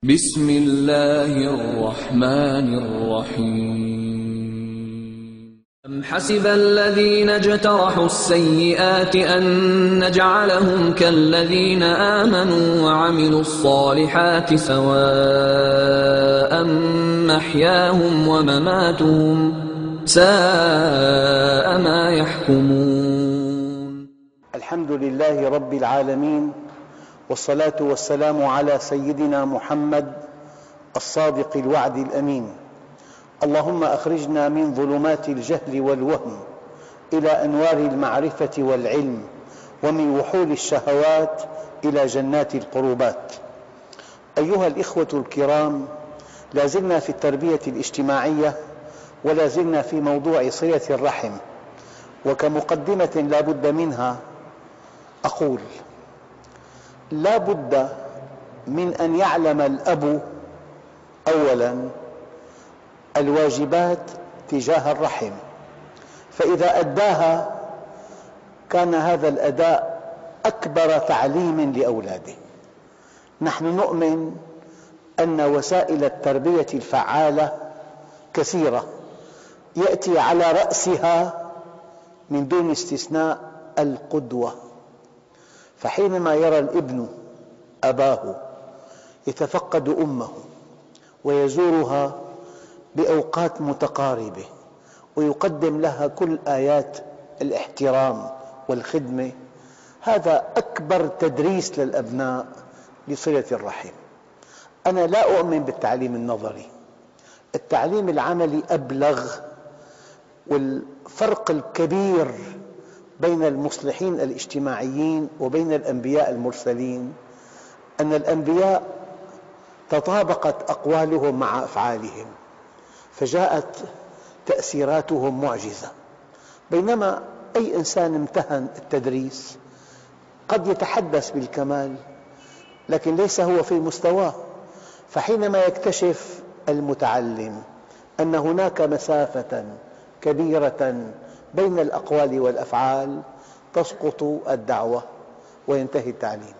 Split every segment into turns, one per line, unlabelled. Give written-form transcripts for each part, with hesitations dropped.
بسم الله الرحمن الرحيم أم حسب الذين اجترحوا السيئات أن نجعلهم كالذين آمنوا وعملوا الصالحات سواء محياهم ومماتهم ساء ما يحكمون.
الحمد لله رب العالمين، والصلاة والسلام على سيدنا محمد الصادق الوعد الأمين. اللهم أخرجنا من ظلمات الجهل والوهم إلى أنوار المعرفة والعلم، ومن وحول الشهوات إلى جنات القربات. أيها الإخوة الكرام، لا زلنا في التربية الاجتماعية، ولا زلنا في موضوع صلة الرحم. وكمقدمة لا بد منها أقول: لا بد من أن يعلم الأب أولاً الواجبات تجاه الرحم، فإذا أداها كان هذا الأداء أكبر تعليم لأولاده. نحن نؤمن أن وسائل التربية الفعالة كثيرة، يأتي على رأسها من دون استثناء القدوة. فحينما يرى الابن أباه يتفقد أمه ويزورها بأوقات متقاربة ويقدم لها كل آيات الاحترام والخدمة، هذا أكبر تدريس للأبناء لصلة الرحم. أنا لا أؤمن بالتعليم النظري، التعليم العملي أبلغ. والفرق الكبير بين المصلحين الاجتماعيين وبين الأنبياء المرسلين أن الأنبياء تطابقت أقوالهم مع أفعالهم، فجاءت تأثيراتهم معجزة. بينما أي إنسان امتهن التدريس قد يتحدث بالكمال لكن ليس هو في مستواه، فحينما يكتشف المتعلم أن هناك مسافة كبيرة بين الأقوال والأفعال تسقط الدعوة وينتهي التعليم.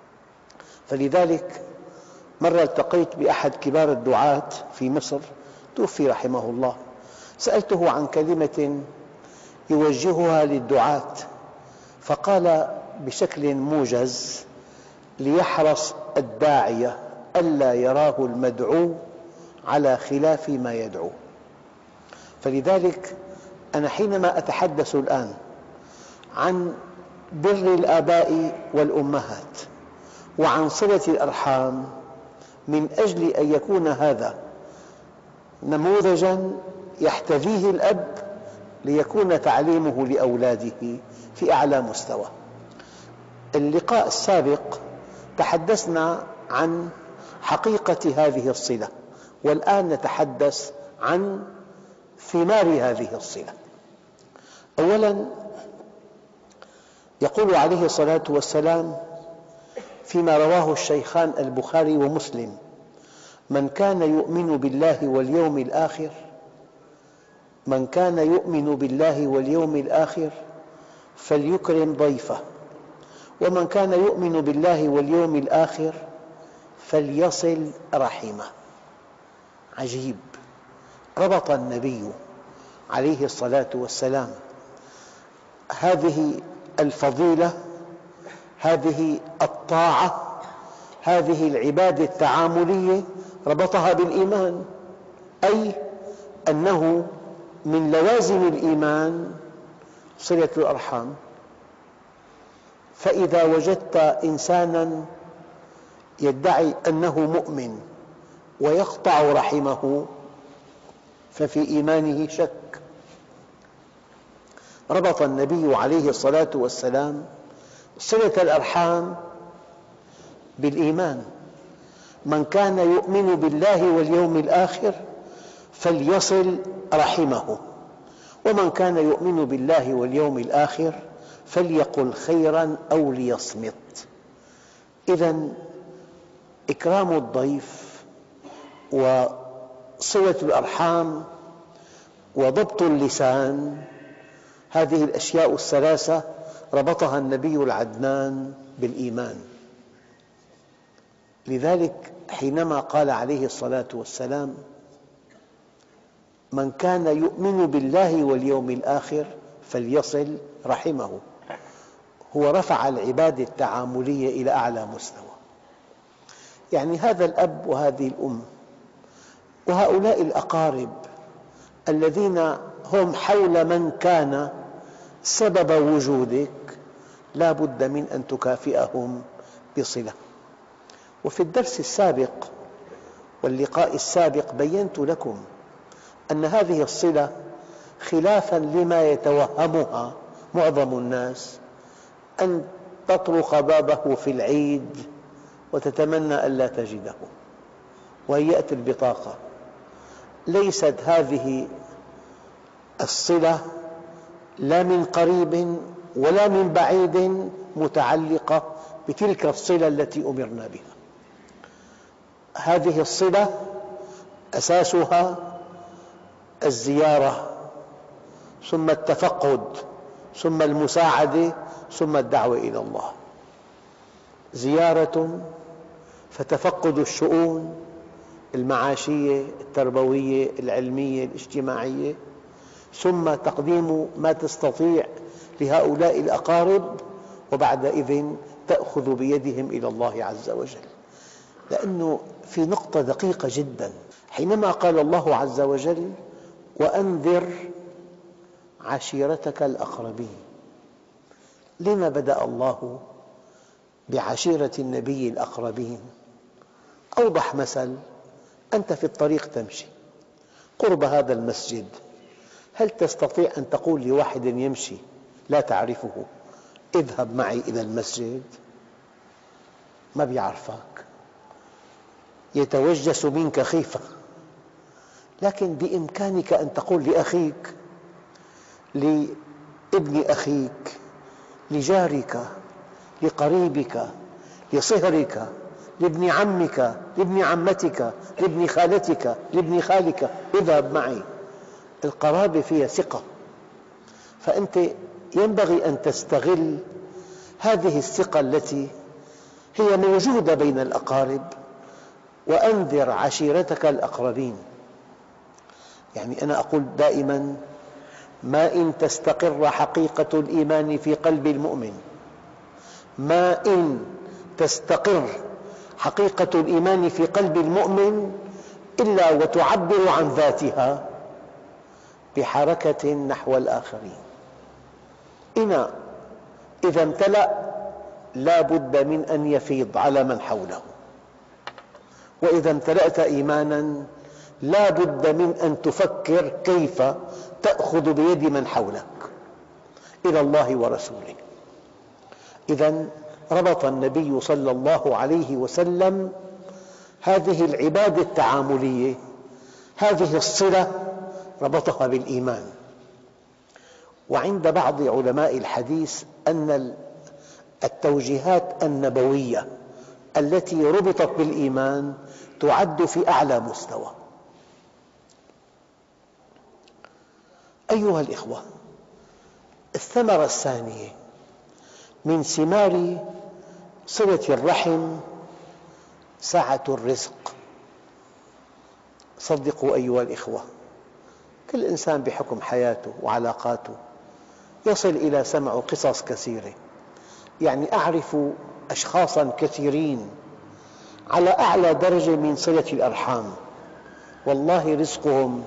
فلذلك مرة التقيت بأحد كبار الدعاة في مصر، توفي رحمه الله، سألته عن كلمة يوجهها للدعاة، فقال بشكل موجز: ليحرص الداعية ألا يراه المدعو على خلاف ما يدعو. فلذلك أنا حينما أتحدث الآن عن بر الآباء والأمهات وعن صلة الأرحام من أجل أن يكون هذا نموذجاً يحتذيه الأب ليكون تعليمه لأولاده في أعلى مستوى. اللقاء السابق تحدثنا عن حقيقة هذه الصلة، والآن نتحدث عن ثمار هذه الصلة. أولاً يقول عليه الصلاة والسلام فيما رواه الشيخان البخاري ومسلم: من كان يؤمن بالله واليوم الآخر فليكرم ضيفه، ومن كان يؤمن بالله واليوم الآخر فليصل رحمه. عجيب، ربط النبي عليه الصلاة والسلام هذه الفضيلة، هذه الطاعة، هذه العبادة التعاملية، ربطها بالإيمان، أي أنه من لوازم الإيمان صلة الأرحام. فإذا وجدت إنساناً يدعي أنه مؤمن ويقطع رحمه ففي إيمانه شك. ربط النبي عليه الصلاة والسلام صلة الأرحام بالإيمان: من كان يؤمن بالله واليوم الآخر فليصل رحمه، ومن كان يؤمن بالله واليوم الآخر فليقل خيراً أو ليصمت. إذن إكرام الضيف وصلة الأرحام وضبط اللسان، هذه الأشياء الثلاثة ربطها النبي العدنان بالإيمان. لذلك حينما قال عليه الصلاة والسلام: من كان يؤمن بالله واليوم الآخر فليصل رحمه، هو رفع العبادة التعاملية إلى أعلى مستوى. يعني هذا الأب وهذه الأم وهؤلاء الأقارب الذين هم حول من كان سبب وجودك لا بد من أن تكافئهم بصلة. وفي الدرس السابق واللقاء السابق بينت لكم أن هذه الصلة خلافاً لما يتوهمها معظم الناس، أن تطرق بابه في العيد وتتمنى ألا تجده وهيأت البطاقة. ليست هذه الصلة لا من قريب ولا من بعيد متعلقة بتلك الصلة التي أمرنا بها. هذه الصلة أساسها الزيارة، ثم التفقد، ثم المساعدة، ثم الدعوة إلى الله. زيارة فتفقد الشؤون المعاشية، التربوية، العلمية، الاجتماعية، ثم تقديم ما تستطيع لهؤلاء الأقارب، وبعدئذ تأخذ بيدهم إلى الله عز وجل. لأنه في نقطة دقيقة جدا، حينما قال الله عز وجل: وأنذر عشيرتك الأقربين، لما بدأ الله بعشيرة النبي الأقربين؟ أوضح مثل: أنت في الطريق تمشي قرب هذا المسجد، هل تستطيع أن تقول لواحد يمشي لا تعرفه: اذهب معي إلى المسجد؟ ما بيعرفك، يتوجس منك خيفة. لكن بإمكانك أن تقول لأخيك، لابن أخيك، لجارك، لقريبك، لصهرك، لابن عمك، لابن عمتك، لابن خالتك، لابن خالك: اذهب معي. القرابة فيها ثقة، فأنت ينبغي أن تستغل هذه الثقة التي هي موجودة بين الأقارب. وأنذر عشيرتك الأقربين، يعني أنا أقول دائماً: ما إن تستقر حقيقة الإيمان في قلب المؤمن، ما إن تستقر حقيقة الإيمان في قلب المؤمن إلا وتعبر عن ذاتها بحركة نحو الآخرين. إذا امتلأ لا بد من أن يفيض على من حوله، وإذا امتلأت إيماناً لا بد من أن تفكر كيف تأخذ بيد من حولك إلى الله ورسوله. إذا ربط النبي صلى الله عليه وسلم هذه العبادة التعاملية، هذه الصلة، ربطها بالإيمان. وعند بعض علماء الحديث أن التوجيهات النبوية التي ربطت بالإيمان تعد في أعلى مستوى. أيها الإخوة، الثمرة الثانية من ثمار صلة الرحم سعة الرزق. صدقوا أيها الإخوة، كل إنسان بحكم حياته وعلاقاته يصل إلى سمع قصص كثيرة. يعني أعرف أشخاصاً كثيرين على أعلى درجة من صلة الأرحام، والله رزقهم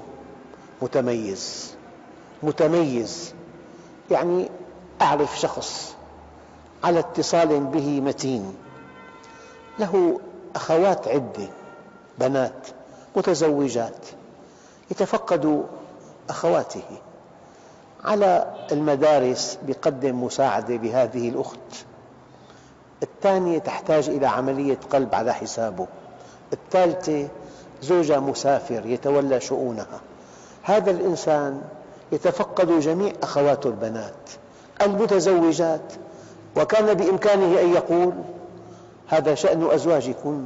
متميز. يعني أعرف شخص على اتصال به متين، له أخوات عدة بنات متزوجات، يتفقد أخواته، على المدارس يقدم مساعدة لهذه الأخت، الثانية تحتاج إلى عملية قلب على حسابه، الثالثة زوجها مسافر يتولى شؤونها. هذا الإنسان يتفقد جميع أخواته البنات المتزوجات، وكان بإمكانه أن يقول: هذا شأن أزواجكم،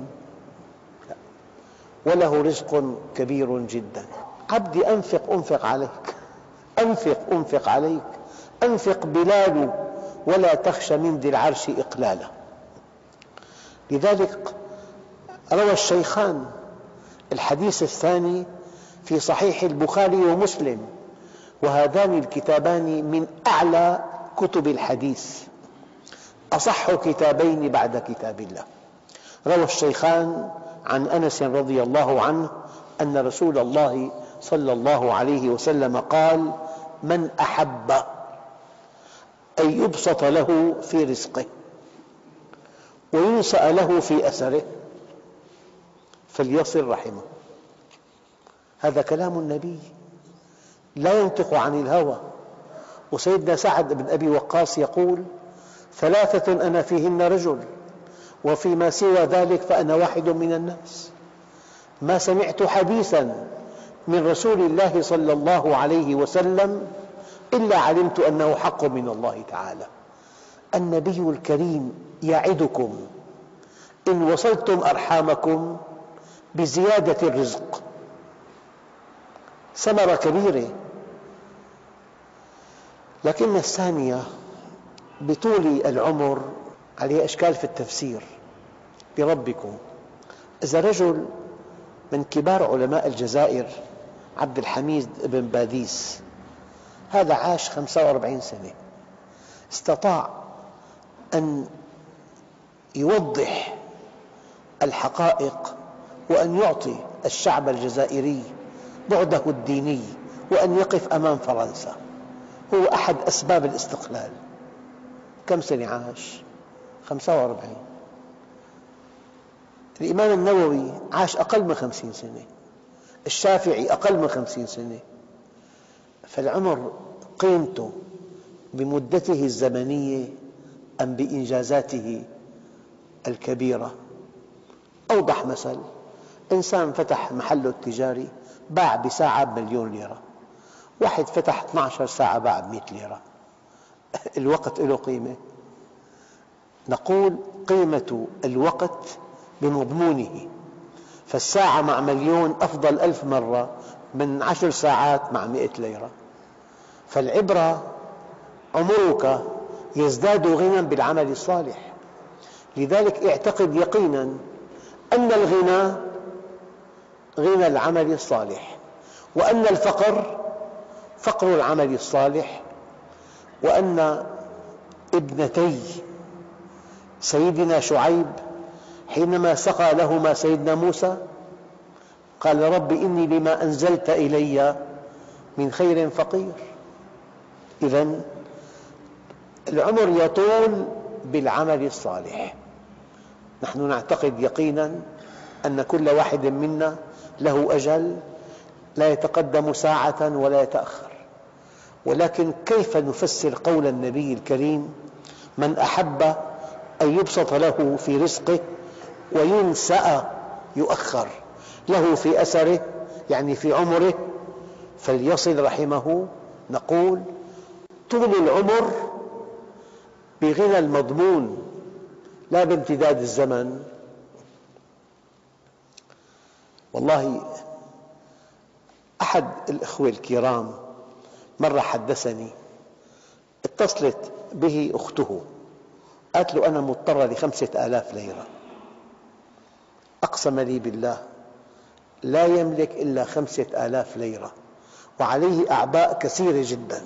وله رزق كبير جدا. عبدي أنفق عليك، أنفق عليك، أنفق بلال ولا تخش من ذي العرش إقلالا. لذلك روى الشيخان الحديث الثاني في صحيح البخاري ومسلم، وهذان الكتابان من أعلى كتب الحديث، أصح كتابين بعد كتاب الله. روى الشيخان عن أنس رضي الله عنه أن رسول الله صلى الله عليه وسلم قال: من أحب أن يبسط له في رزقه وينسأ له في أثره فليصل رحمه. هذا كلام النبي لا ينطق عن الهوى. وسيدنا سعد بن أبي وقاص يقول: ثلاثة أنا فيهن رجل، وفيما سوى ذلك فأنا واحد من الناس. ما سمعت حديثا من رسول الله صلى الله عليه وسلم إلا علمت أنه حق من الله تعالى. النبي الكريم يعدكم إن وصلتم أرحامكم بزيادة الرزق، ثمرة كبيرة. لكن الثانية بطول العمر عليه أشكال في التفسير بربكم. إذا رجل من كبار علماء الجزائر عبد الحميد بن باديس، هذا عاش 45 سنة، استطاع أن يوضح الحقائق وأن يعطي الشعب الجزائري بعده الديني، وأن يقف أمام فرنسا. هو أحد أسباب الاستقلال. كم سنة عاش؟ 45. الإمام النووي عاش أقل من 50 سنة، الشافعي أقل من 50 سنة. فالعمر قيمته بمدته الزمنية أم بإنجازاته الكبيرة؟ أوضح مثل: إنسان فتح محله التجاري باع بساعة ب1,000,000 ليرة، واحد فتح 12 ساعة باع ب100 ليرة. الوقت له قيمة؟ نقول قيمة الوقت بمضمونه، فالساعة مع 1,000,000 أفضل 1000 مرة من 10 ساعات مع 100 ليرة. فالعبرة عمرك يزداد غنى بالعمل الصالح. لذلك اعتقد يقينا أن الغنى غنى العمل الصالح، وأن الفقر فقر العمل الصالح، وأن ابنتي سيدنا شعيب حينما سقى لهما سيدنا موسى قال: رب إني لما أنزلت إلي من خير فقير. إذن العمر يطول بالعمل الصالح. نحن نعتقد يقينا أن كل واحد منا له أجل لا يتقدم ساعة ولا يتأخر. ولكن كيف نفسر قول النبي الكريم: من أحب أن يبسط له في رزقه وينسأ يؤخر له في أثره، يعني في عمره، فليصل رحمه؟ نقول: طول العمر بغنى المضمون لا بامتداد الزمن. والله أحد الأخوة الكرام مرة حدثني، اتصلت به أخته قالت له: أنا مضطرة ل5,000 ليرة. أقسم لي بالله لا يملك إلا 5,000 ليرة وعليه أعباء كثيرة جدا.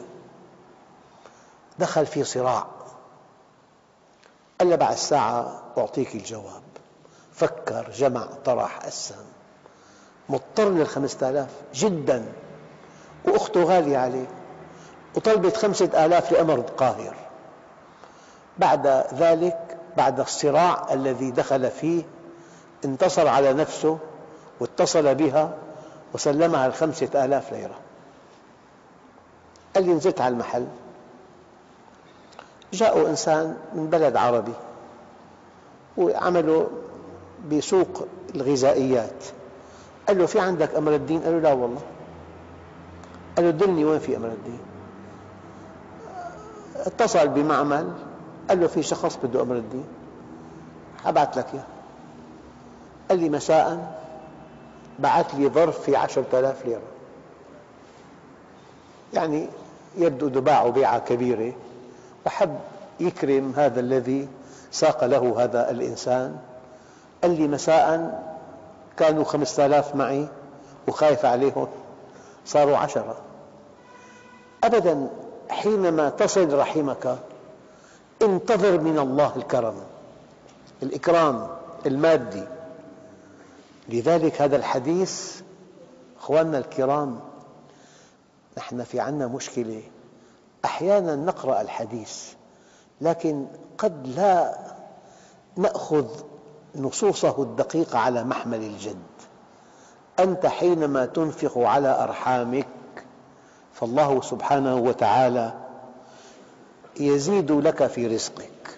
دخل في صراع، قال له: بعد ساعة أعطيك الجواب. فكر، جمع، طرح، قسم، مضطر ل5,000 جدا، وأخته غالية عليه، وطلبت 5,000 لأمر قاهر. بعد ذلك، بعد الصراع الذي دخل فيه، انتصر على نفسه واتصل بها وسلمها 5,000 ليرة. قال لي: نزلت على المحل، جاءوا إنسان من بلد عربي وعملوا بسوق الغذائيات. قال له: في عندك أمر الدين؟ قال له: لا والله. قال له: دلني وين في أمر الدين. اتصل بمعمل، قال له: في شخص بده أمر الدين، أبعث لك إياه. قال لي: مساء بعث لي ظرف في 10,000 ليرة. يعني يبدو باعه بيعة كبيرة، وحب يكرم هذا الذي ساق له هذا الإنسان. قال لي: مساء كانوا 5000 معي وخايف عليهم صاروا 10. أبداً، حينما تصل رحمك انتظر من الله الكرم، الإكرام المادي. لذلك هذا الحديث، أخواننا الكرام، نحن في عنا مشكلة، أحياناً نقرأ الحديث لكن قد لا نأخذ نصوصه الدقيقة على محمل الجد. أنت حينما تنفق على أرحامك فالله سبحانه وتعالى يزيد لك في رزقك.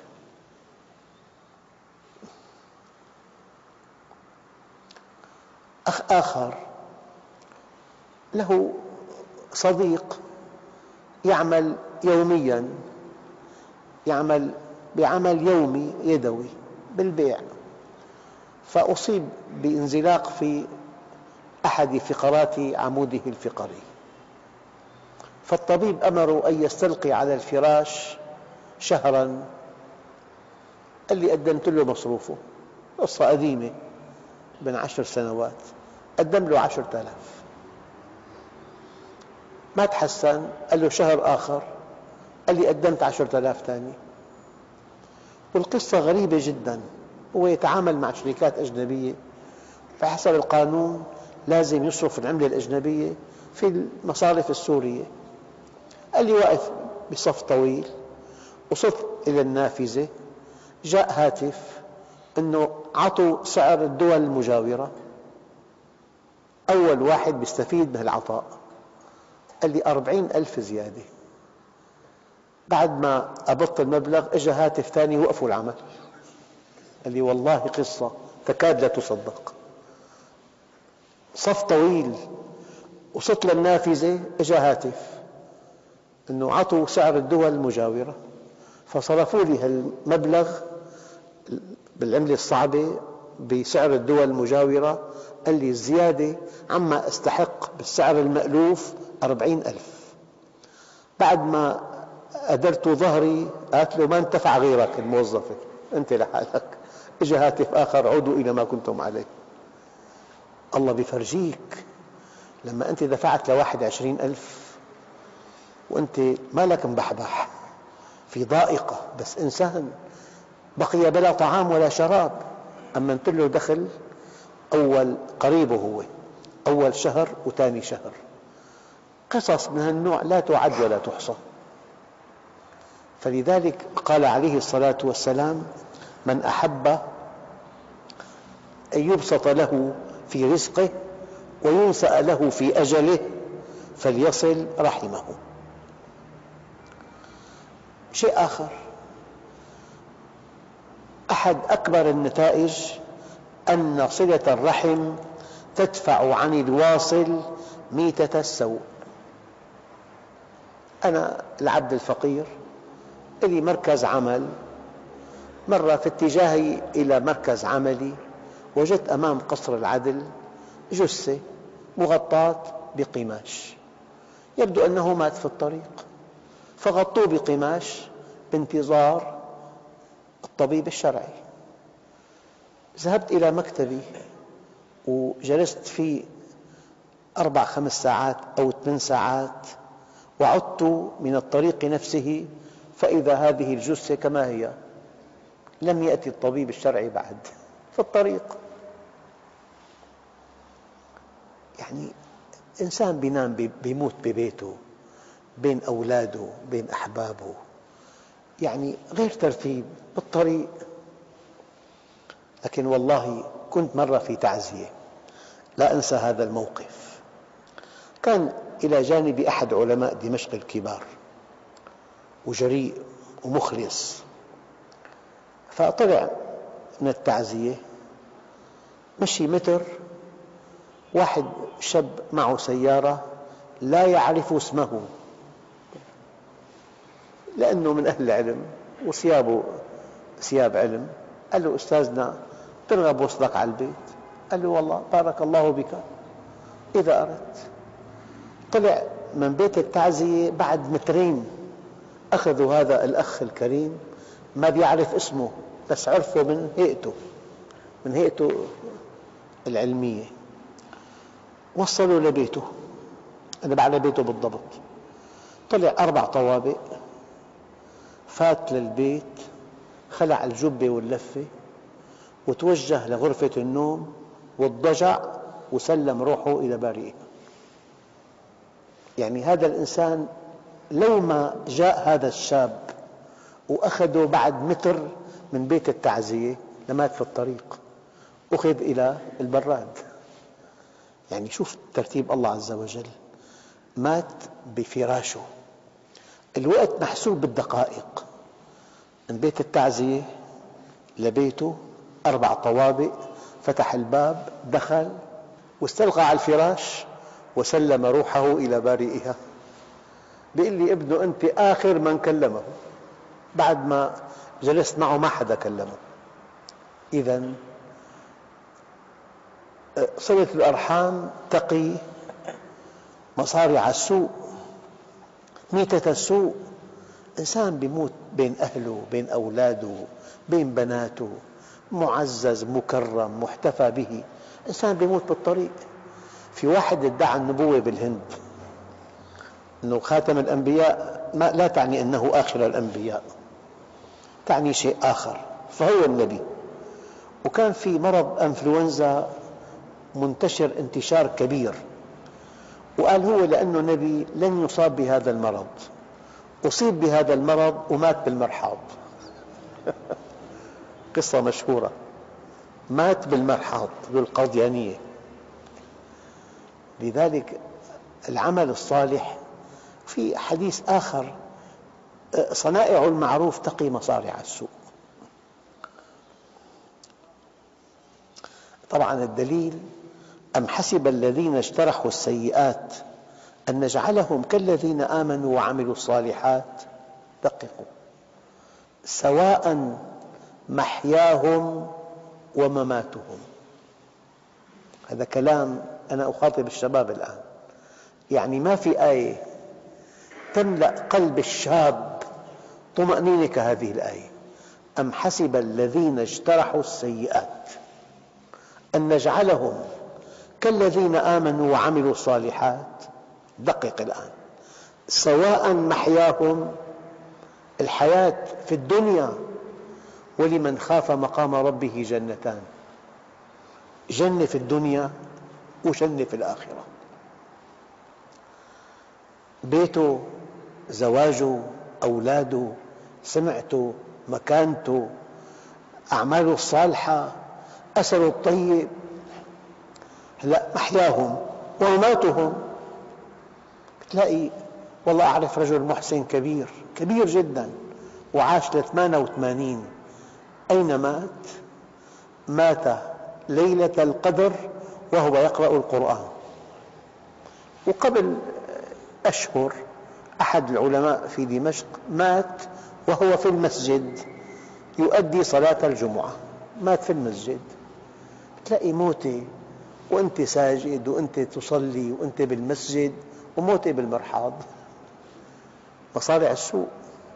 أخ آخر له صديق يعمل يومياً، يعمل بعمل يومي يدوي بالبيع، فأصيب بانزلاق في أحد فقرات عموده الفقري، فالطبيب أمره أن يستلقي على الفراش شهراً. قال لي قدمت له مصروفه، قصة قديمة من 10 سنوات، قدم له 10,000، ما تحسن، قال له شهر آخر، قال لي قدمت 10,000 ثاني. والقصة غريبة جداً، هو يتعامل مع شركات أجنبية، فحسب القانون لازم يصرف العملة الأجنبية في المصارف السورية. قال لي واقف بصف طويل، وصلت إلى النافذة، جاء هاتف أنه عطوا سعر الدول المجاورة، أول واحد يستفيد من العطاء. قال لي 40,000 زيادة. بعد ما قبضت المبلغ أجى هاتف ثاني وقفوا العمل. قال لي والله قصة تكاد لا تصدق، صف طويل، وصلت للنافذة أجى هاتف أنه عطوا سعر الدول المجاورة، فصرفوا لي المبلغ بالعملة الصعبة بسعر الدول المجاورة. قال لي الزيادة عما أستحق بالسعر المألوف 40,000. بعد ما أدرت ظهري قالت له ما انتفع غيرك الموظفة، أنت لحالك. اجى هاتف آخر عودوا إلى ما كنتم عليه. الله بيفرجيك لما أنت دفعت لواحد 20,000 وأنت ما لك مبحبح في ضائقة، بس إنسان بقي بلا طعام ولا شراب، أمنت له دخل أول قريبه هو أول شهر وثاني شهر. قصص من هالنوع لا تعد ولا تحصى. فلذلك قال عليه الصلاة والسلام: من أحب أن يبسط له في رزقه وينسأ له في أجله فليصل رحمه. شيء آخر، أحد أكبر النتائج أن صلة الرحم تدفع عن الواصل ميتة السوء. أنا العبد الفقير لي مركز عمل، مرة في اتجاهي إلى مركز عملي وجدت أمام قصر العدل جثة مغطاة بقماش، يبدو أنه مات في الطريق، فغطوه بقماش بانتظار الطبيب الشرعي. ذهبت إلى مكتبي وجلست فيه 4-5 ساعات أو 8 ساعات، وعدت من الطريق نفسه فإذا هذه الجثة كما هي، لم يأتي الطبيب الشرعي بعد، في الطريق. يعني إنسان بينام بيموت ببيته بين أولاده بين أحبابه، يعني غير ترتيب بالطريق. لكن والله كنت مرة في تعزية، لا أنسى هذا الموقف. كان إلى جانبي أحد علماء دمشق الكبار وجريء ومخلص، فطلع من التعزية مشي متر، واحد شاب معه سيارة لا يعرف اسمه لأنه من أهل العلم وثيابه ثياب علم. قال له: أستاذنا ترغب وصلك على البيت؟ قال له: والله بارك الله بك إذا أردت. طلع من بيت التعزية بعد مترين، أخذوا هذا الأخ الكريم ما بيعرف اسمه، بس عرفه من هيئته العلمية، وصلوا لبيته، أنا على بيته بالضبط، طلع 4 طوابق، فات للبيت، خلع الجبة واللفة وتوجه لغرفة النوم واضطجع وسلم روحه إلى بارئه. يعني هذا الإنسان لو ما جاء هذا الشاب وأخذه بعد متر من بيت التعزية لمات في الطريق، أخذ إلى البراد. يعني شوف ترتيب الله عز وجل، مات بفراشه، الوقت محسوب بالدقائق، من بيت التعزية لبيته 4 طوابق، فتح الباب، دخل واستلقى على الفراش وسلم روحه إلى بارئها. بيقول لي ابنه أنت آخر من كلمه، بعد ما جلست معه ما حدا كلمه. إذن صلة الأرحام تقي مصارع السوء، ميتة السوء. إنسان بيموت بين أهله، بين أولاده، بين بناته، معزز مكرم محتفى به، إنسان بيموت بالطريق. في واحد ادعى النبوة بالهند، أنه خاتم الأنبياء، لا تعني أنه آخر الأنبياء، تعني شيء آخر، فهو النبي. وكان في مرض أنفلونزا منتشر انتشار كبير، وقال هو لأنه نبي لن يصاب بهذا المرض، أصيب بهذا المرض ومات بالمرحاض. قصة مشهورة، مات بالمرحاض بالقاديانية. لذلك العمل الصالح، في حديث آخر صنائع المعروف تقي مصارع السوء. طبعا الدليل أم حسب الذين اجترحوا السيئات أن نجعلهم كالذين آمنوا وعملوا الصالحات، دققوا، سواء محياهم ومماتهم. هذا كلام أنا أخاطب الشباب الآن، يعني ما في آية تملأ قلب الشاب طمأنينة كهذه الآية. أم حسب الذين اجترحوا السيئات أن نجعلهم كالذين آمنوا وعملوا الصالحات. دقق الآن، سواء محياهم، الحياة في الدنيا، ولمن خاف مقام ربه جنتان، جنة في الدنيا وجنة في الآخرة. بيته، زواجه، أولاده، سمعته، مكانته، أعماله الصالحة، أثره الطيب. هلأ محياهم ومماتهم، تلاقي والله أعرف رجل محسن كبير كبير جدا وعاش ل 88، أين مات؟ مات ليلة القدر وهو يقرأ القرآن. وقبل أشهر أحد العلماء في دمشق مات وهو في المسجد يؤدي صلاة الجمعة، مات في المسجد. تلاقي موتة وأنت ساجد وأنت تصلي وأنت بالمسجد، وموتة بالمرحاض، مصارع السوء.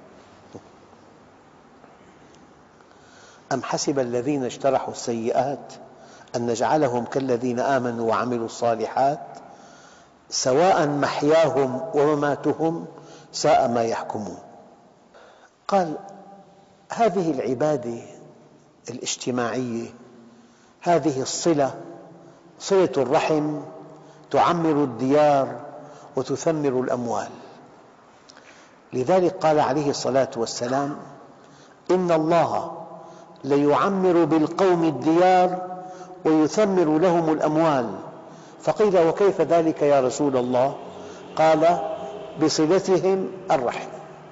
أم حسب الذين اجترحوا السيئات أن نجعلهم كالذين آمنوا وعملوا الصالحات سواء محياهم ومماتهم ساء ما يحكمون. قال هذه العبادة الاجتماعية، هذه الصلة، صلة الرحم، تعمر الديار وتثمر الأموال. لذلك قال عليه الصلاة والسلام إن الله ليعمر بالقوم الديار ويثمر لهم الأموال. فقيل وكيف ذلك يا رسول الله؟ قال بصلتهم الرحم،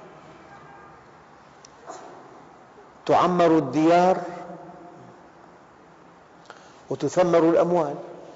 تعمر الديار وتثمر الأموال.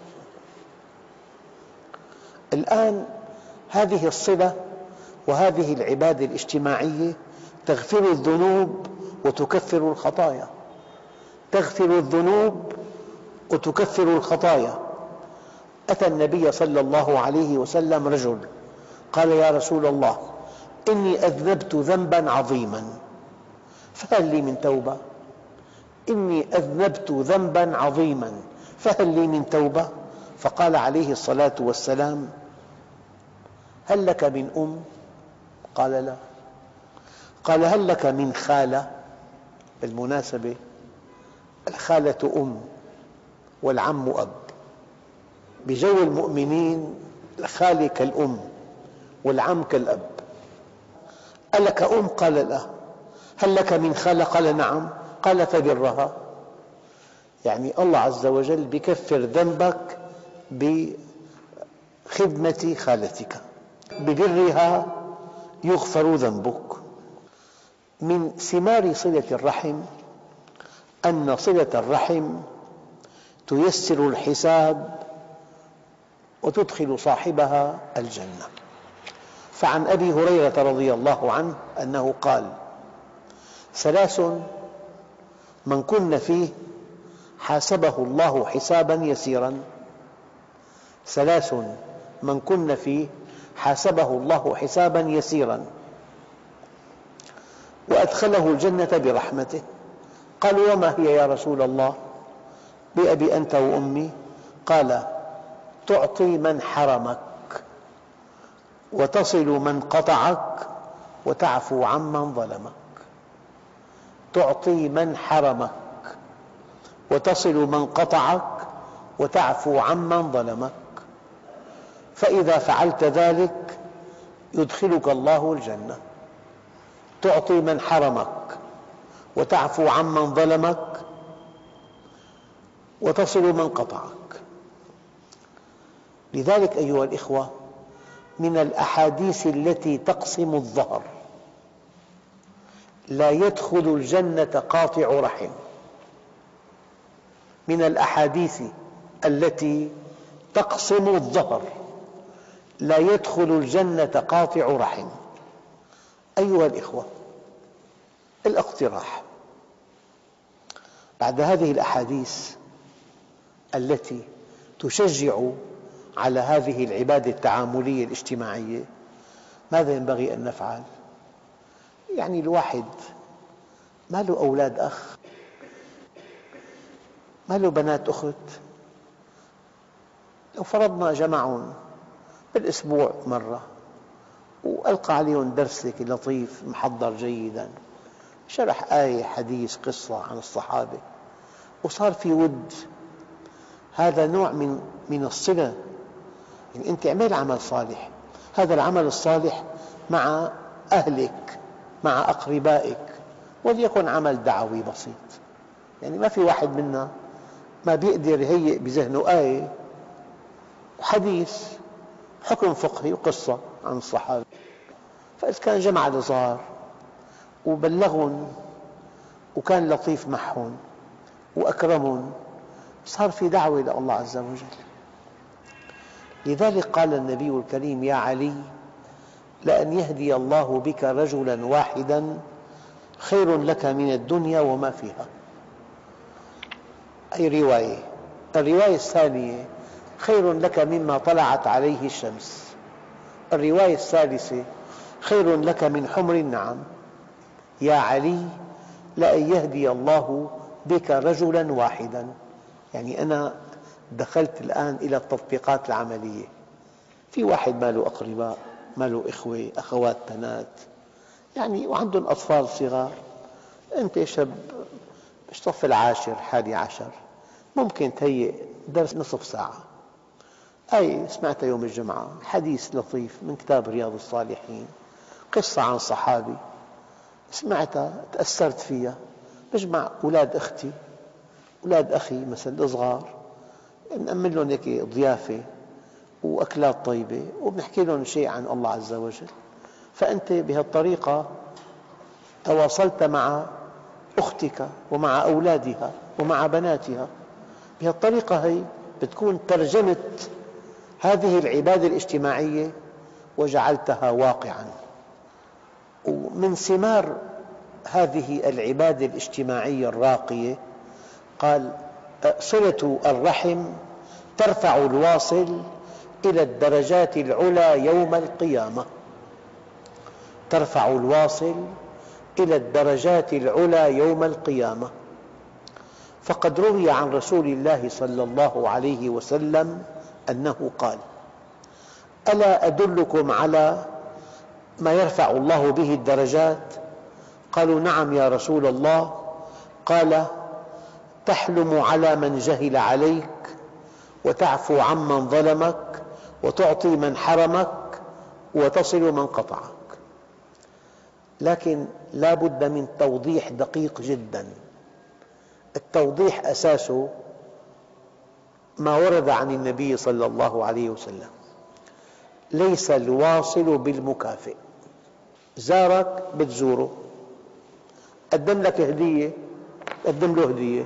الآن هذه الصلة وهذه العبادة الاجتماعية تغفر الذنوب وتكفر الخطايا، تغفر الذنوب وتكفر الخطايا. أتى النبي صلى الله عليه وسلم رجل قال يا رسول الله إني أذنبت ذنبا عظيما فهل لي من توبة؟ إني أذنبت ذنبا عظيما فهل لي من توبة؟ فقال عليه الصلاة والسلام: هل لك من أم؟ قال لا. قال: هل لك من خالة؟ بالمناسبة الخالة أم والعم أب، بجو المؤمنين الخالة كالأم والعم كالأب. ألك أم؟ قال لا. هل لك من خالة؟ قال نعم. قال: فبرها. يعني الله عز وجل يكفر ذنبك بخدمة خالتك، ببرها يغفر ذنبك. من ثمار صلة الرحم أن صلة الرحم تيسر الحساب وتدخل صاحبها الجنة. فعن أبي هريرة رضي الله عنه أنه قال: ثلاث من كن فيه حاسبه الله حسابا يسيرا. ثلاث من كن فيه حاسبه الله حسابا يسيرا وأدخله الجنة برحمته. قالوا: وما هي يا رسول الله؟ بأبي أنت وأمي. قال: تعطي من حرمك، وتصل من قطعك، وتعفو عمن ظلمك. تعطي من حرمك، وتصل من قطعك، وتعفو عمن ظلمك. فإذا فعلت ذلك يدخلك الله الجنة. تعطي من حرمك، وتعفو عمن ظلمك، وتصل من قطعك. لذلك أيها الإخوة، من الأحاديث التي تقسم الظهر: لا يدخل الجنة قاطع رحم. من الأحاديث التي تقسم الظهر: لا يدخل الجنة قاطع رحم. أيها الإخوة، الاقتراح بعد هذه الأحاديث التي تشجع على هذه العبادة التعاملية الاجتماعية، ماذا ينبغي أن نفعل؟ يعني الواحد ما له أولاد أخ، ما له بنات أخت، لو فرضنا جمعهم بالأسبوع مرة وألقى عليهم درس لطيف محضر جيدا، شرح آية حديث قصة عن الصحابة، وصار في ود، هذا نوع من الصلة. يعني أنت اعمل عمل صالح، هذا العمل الصالح مع أهلك، مع أقربائك، وليكن عمل دعوي بسيط. يعني ما في واحد منا ما بيقدر يهيئ بذهنه آية وحديث حكم فقهي وقصة عن الصحابة، فإذا كان جمع الصغار وبلغهم وكان لطيف معهم وأكرمهم، صار في دعوة إلى الله عز وجل. لذلك قال النبي الكريم: يا علي، لأن يهدي الله بك رجلا واحدا خير لك من الدنيا وما فيها. أي رواية. الرواية الثانية: خير لك مما طلعت عليه الشمس. الرواية الثالثة: خير لك من حمر النعم. يا علي، لأن يهدي الله بك رجلا واحدا. يعني أنا دخلت الآن إلى التطبيقات العملية. في واحد ما له أقرباء، ما له إخوة، أخوات، بنات، يعني وعندهم أطفال صغار. أنت شاب بالصف العاشر، 11، ممكن تهيئ درس نصف ساعة، آية سمعتها يوم الجمعة، حديث لطيف من كتاب رياض الصالحين، قصة عن صحابي سمعتها تأثرت فيها، بجمع أولاد أختي، أولاد أخي مثلا الصغار، نأمن لهم هيك ضيافة وأكلات طيبة وبنحكي لهم شيء عن الله عز وجل. فأنت بهالطريقة تواصلت مع أختك ومع أولادها ومع بناتها. بهالطريقة هي بتكون ترجمت هذه العبادة الاجتماعية وجعلتها واقعاً. ومن ثمار هذه العبادة الاجتماعية الراقية قال: صلة الرحم ترفع الواصل إلى الدرجات العلى يوم القيامة. ترفع الواصل إلى الدرجات العلى يوم القيامة. فقد روي عن رسول الله صلى الله عليه وسلم أنه قال: ألا أدلكم على ما يرفع الله به الدرجات؟ قالوا: نعم يا رسول الله. قال: تحلم على من جهل عليك، وتعفو عمن ظلمك، وتعطي من حرمك، وتصل من قطعك. لكن لا بد من توضيح دقيق جدا. التوضيح أساسه ما ورد عن النبي صلى الله عليه وسلم: ليس الواصل بالمكافئ. زارك بتزوره، قدم لك هدية قدم له هدية،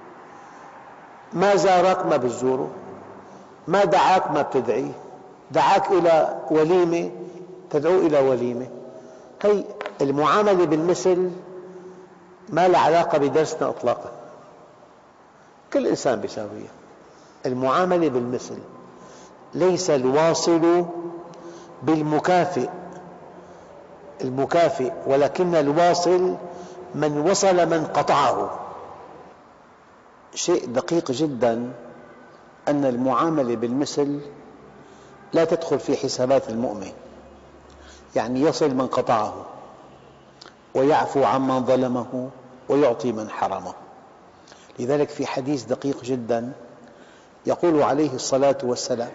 ما زارك ما بتزوره، ما دعاك ما بتدعيه، دعاك إلى وليمة تدعو إلى وليمة. هي المعاملة بالمثل ما لها علاقة بدرسنا إطلاقا، كل إنسان يساويها. المعاملة بالمثل، ليس الواصل بالمكافئ المكافئ، ولكن الواصل من وصل من قطعه. شيء دقيق جدا أن المعاملة بالمثل لا تدخل في حسابات المؤمن، يعني يصل من قطعه، ويعفو عمن ظلمه، ويعطي من حرمه. لذلك في حديث دقيق جدا يقول عليه الصلاة والسلام: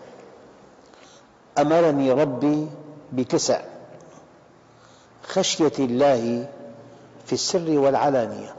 أمرني ربي بتسع: خشية الله في السر والعلانية.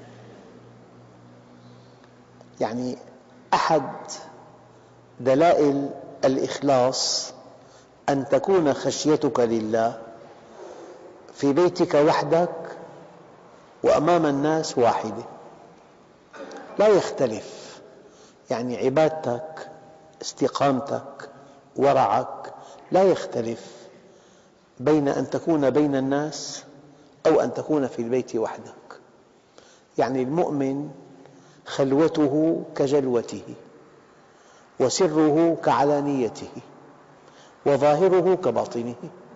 يعني أحد دلائل الإخلاص أن تكون خشيتك لله في بيتك وحدك وأمام الناس واحدة، لا يختلف. يعني عبادتك، استقامتك، ورعك لا يختلف بين أن تكون بين الناس أو أن تكون في البيت وحدك. يعني المؤمن خلوته كجلوته، وسره كعلانيته، وظاهره كباطنه.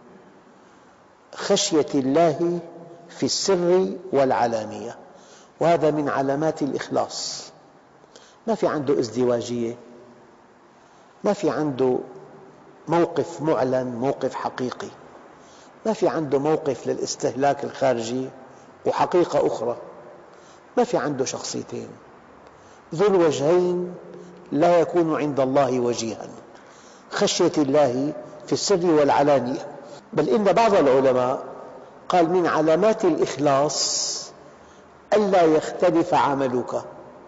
خشية الله في السر والعلانية، وهذا من علامات الإخلاص. ما في عنده ازدواجية، ما في عنده موقف معلن، موقف حقيقي، ما في عنده موقف للاستهلاك الخارجي وحقيقة أخرى، ما في عنده شخصيتين. ذو الوجهين لا يكون عند الله وجيها. خشية الله في السر والعلانية. بل إن بعض العلماء قال: من علامات الإخلاص ألا يختلف عملك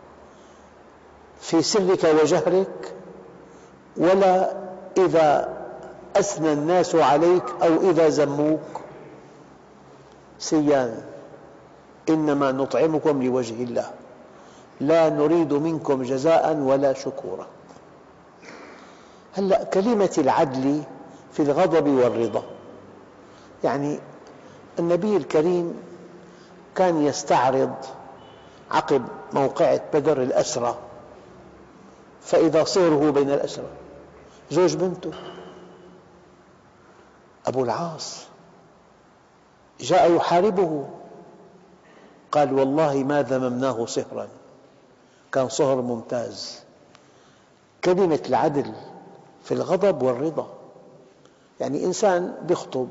في سرك وجهرك، ولا إذا أثنى الناس عليك أو إذا ذموك. سيان: إنما نطعمكم لوجه الله لا نريد منكم جزاء ولا شكورا. هلأ كلمة العدل في الغضب والرضا، يعني النبي الكريم كان يستعرض عقب موقعة بدر الأسرى، فإذا صهره بين الأسرى زوج بنته أبو العاص جاء يحاربه، قال: والله ما ذممناه صهرا، كان صهر ممتاز. كلمة العدل في الغضب والرضا. يعني إنسان يخطب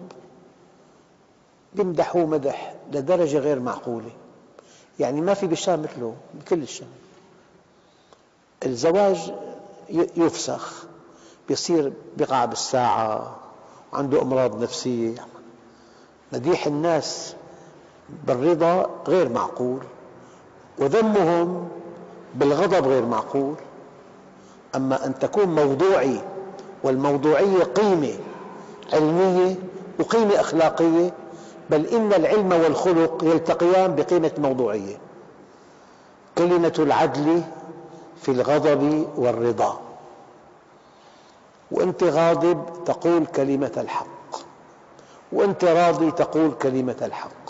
يمدحه مدح لدرجة غير معقولة، يعني ما في بالشام مثله بكل الشام. الزواج يفسخ، يصير يقع بالساعة، عنده أمراض نفسية. مديح الناس بالرضا غير معقول، وذمهم بالغضب غير معقول. أما أن تكون موضوعي، والموضوعية قيمة علمية وقيمة أخلاقية، بل إن العلم والخلق يلتقيان بقيمة موضوعية. كلمة العدل في الغضب والرضا، وأنت غاضب تقول كلمة الحق، وأنت راضي تقول كلمة الحق.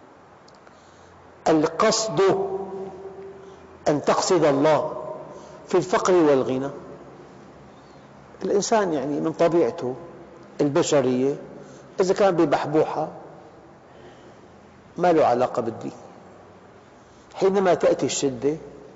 القصد أن تقصد الله في الفقر والغنى. الإنسان يعني من طبيعته البشرية إذا كان ببحبوحة ما له علاقة بالدين. حينما تأتي الشدة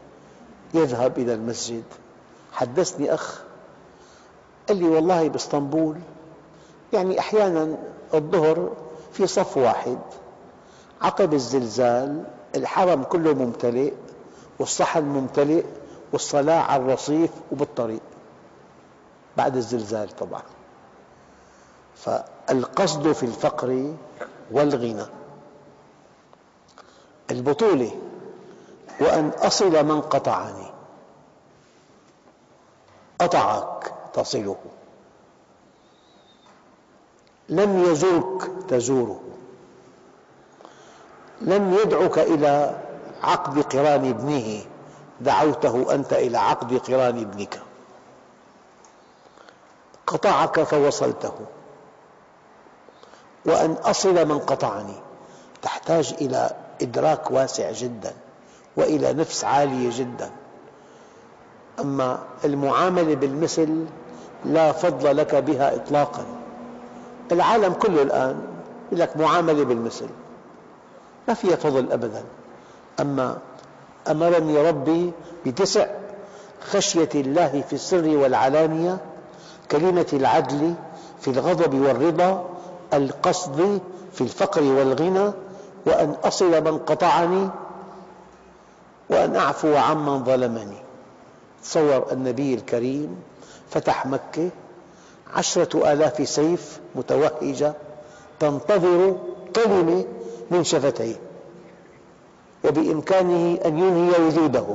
يذهب إلى المسجد. حدثني أخ قال لي والله بإسطنبول يعني أحيانا الظهر في صف واحد، عقب الزلزال الحرم كله ممتلئ والصحن ممتلئ والصلاة على الرصيف وبالطريق بعد الزلزال طبعا. فالقصد في الفقر والغنى. البطولة وأن أصل من قطعني، قطعك تصله، لم يزرك تزوره، لم يدعك إلى عقد قران ابنه دعوته أنت إلى عقد قران ابنك، قطعك فوصلته. وأن أصل من قطعني تحتاج إلى إدراك واسع جدا وإلى نفس عالية جدا. أما المعاملة بالمثل لا فضل لك بها إطلاقا. العالم كله الآن يقول لك معاملة بالمثل، ما فيها فضل أبدا. أما أمرني ربي ب9: خشية الله في السر والعلانية، كلمة العدل في الغضب والرضا، القصد في الفقر والغنى، وأن أصل من قطعني، وأن أعفو عمن ظلمني. تصور النبي الكريم فتح مكة 10,000 سيف متوهجة تنتظر كلمة من شفتيه، وبإمكانه أن ينهي وجودهم.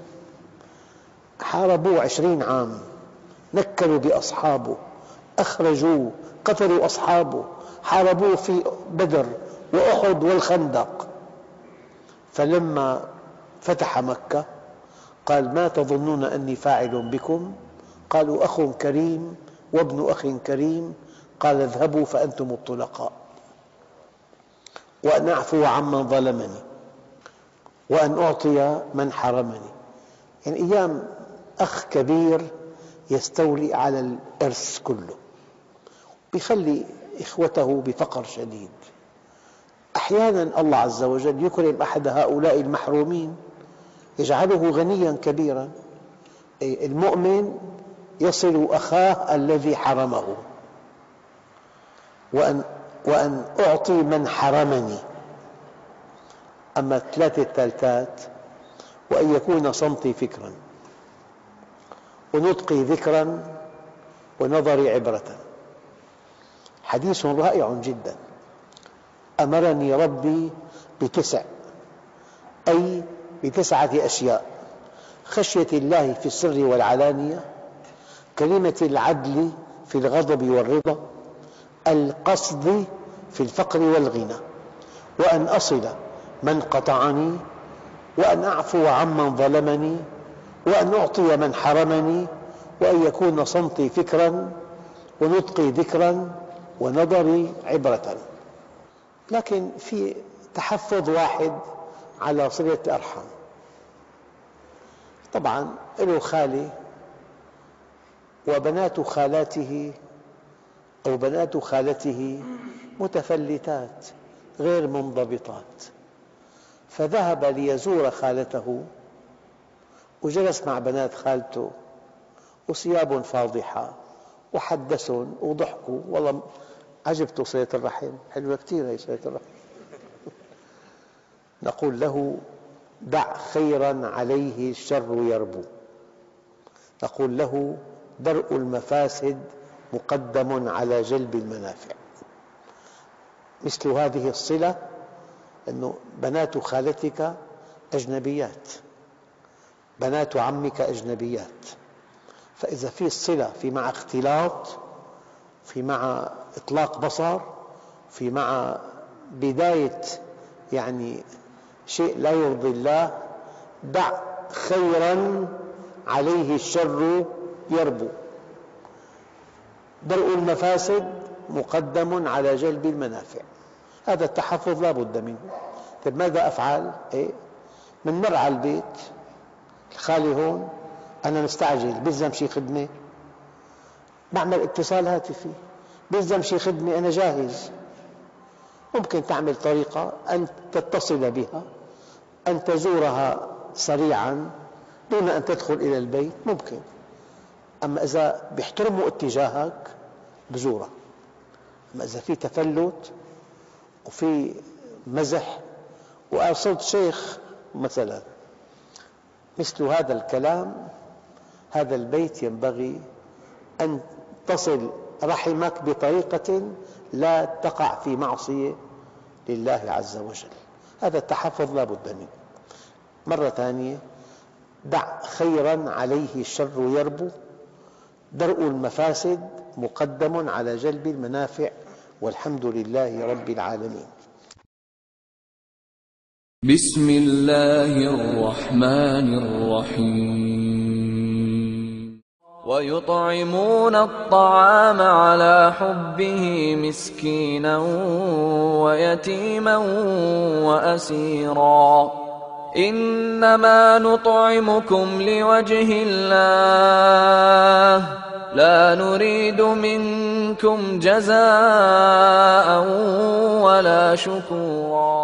حاربوه 20 عام، نكلوا بأصحابه، أخرجوه، قتلوا أصحابه، حاربوه في بدر وأحد والخندق. فلما فتح مكة قال: ما تظنون أني فاعل بكم؟ قالوا: أخ كريم وابن أخ كريم. قال: اذهبوا فأنتم الطلقاء. وأن أعفو عمن ظلمني، وأن أعطي من حرمني. يعني أيام أخ كبير يستولي على الإرث كله، يخلي إخوته بفقر شديد. أحيانا الله عز وجل يكرم أحد هؤلاء المحرومين، يجعله غنيا كبيرا. المؤمن يصل أخاه الذي حرمه. وأن أعطي من حرمني. أما 3 الثالثات: وأن يكون صمتي فكرا، ونطقي ذكرا، ونظري عبرة. حديث رائع جدا. أمرني ربي ب9، أي ب9 أشياء: خشية الله في السر والعلانية، كلمة العدل في الغضب والرضا، القصد في الفقر والغنى، وأن أصل من قطعني، وأن أعفو عمن ظلمني، وأن أعطي من حرمني، وأن يكون صمتي فكرا، ونطقي ذكرا، ونظري عبرة. لكن في تحفظ واحد على صلة الأرحام. طبعا له خالة، وبنات خالاته أو بنات خالته متفلتات غير منضبطات، فذهب ليزور خالته وجلس مع بنات خالته، وثياب فاضحة، وحدثهم وضحكوا. والله عجبته صلة الرحم، حلوة كثير هي صلة الرحم. نقول له: دع خيرا عليه الشر يربو. نقول له: درء المفاسد مقدم على جلب المنافع. مثل هذه الصلة، أنه بنات خالتك أجنبيات، بنات عمك أجنبيات، فإذا في الصلة، في مع اختلاط، في مع إطلاق بصر، في مع بداية يعني شيء لا يرضي الله، دع خيرا عليه الشر يربو. درء المفاسد مقدم على جلب المنافع. هذا التحفظ لا بد منه. طيب ماذا أفعل؟ من مر على البيت، الخالي هون، أنا مستعجل، بلزم شي خدمة، بعمل اتصال هاتفي، بلزم شي خدمة، أنا جاهز. ممكن تعمل طريقة أن تتصل بها، أن تزورها سريعا دون أن تدخل إلى البيت ممكن. أما إذا بيحترموا اتجاهك بزورة. أما إذا في تفلت وفي مزح وقال صوت شيخ مثلا، مثل هذا الكلام، هذا البيت ينبغي أن تصل رحمك بطريقة لا تقع في معصية لله عز وجل. هذا التحفظ لا بد منه. مرة ثانية، دع خيراً عليه الشر يربو، درء المفاسد مقدم على جلب المنافع، والحمد لله رب العالمين.
بسم الله الرحمن الرحيم. ويطعمون الطعام على حبه مسكينا ويتيما وأسيرا، إنما نطعمكم لوجه الله لا نريد منكم جزاء ولا شكورا.